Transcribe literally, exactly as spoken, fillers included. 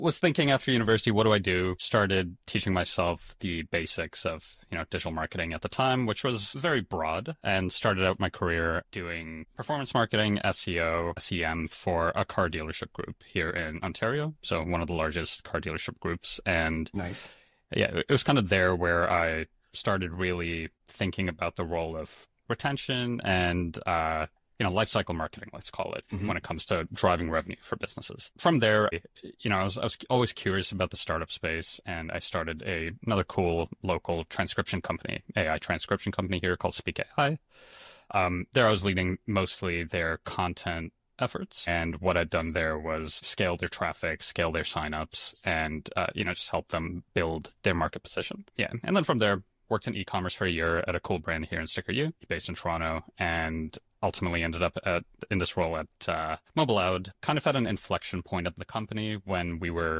was thinking after university, what do I do? Started teaching myself the basics of, you know, digital marketing at the time, which was very broad, and started out my career doing performance marketing, S E O, S E M for a car dealership group here in Ontario. So one of the largest car dealership groups. And Nice. yeah, it was kind of there where I started really thinking about the role of retention and, uh, you know, life cycle marketing, let's call it, Mhm. when it comes to driving revenue for businesses. From there, you know, I was, I was always curious about the startup space, and I started a another cool local transcription company, A I transcription company here called Speak A I. Um, there I was leading mostly their content efforts, and what I'd done there was scale their traffic, scale their signups, and, uh, you know, just help them build their market position. Yeah, and then from there, worked in e-commerce for a year at a cool brand here in Sticker U, based in Toronto, and ultimately ended up at, in this role at uh, Mobiloud, kind of at an inflection point of the company when we were